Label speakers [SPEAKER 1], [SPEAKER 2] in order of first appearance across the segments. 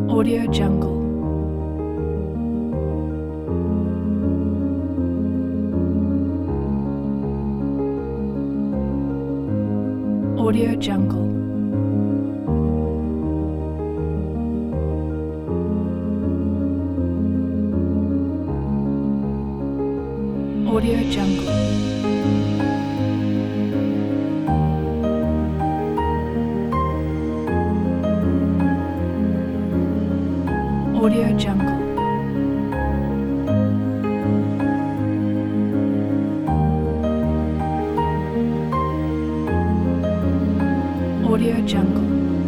[SPEAKER 1] Audio Jungle. Audio Jungle. Audio Jungle. Audio Jungle. Audio Jungle.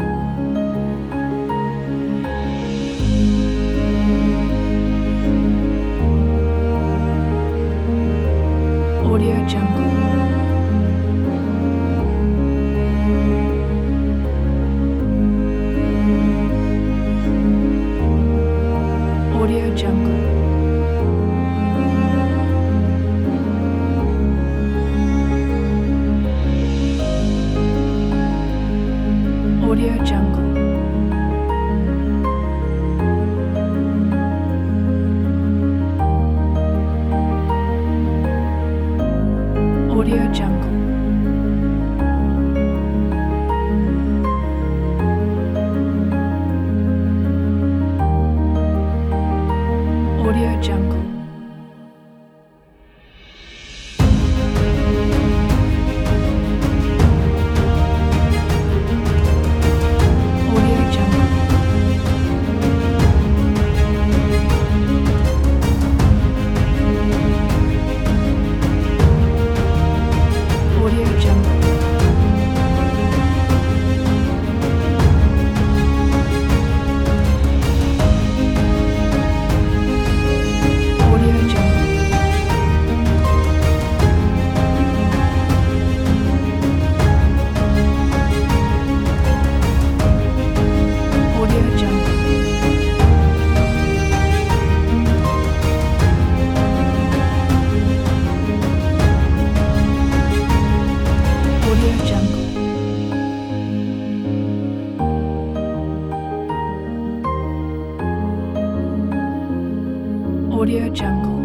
[SPEAKER 1] Audio Jungle. Audio Jungle. Audio Jungle. Audio Jungle. Audio Jungle. Audio Jungle. Audio Jungle. Audio Jungle. Audio Jungle. Audio Jungle. Audio Jungle.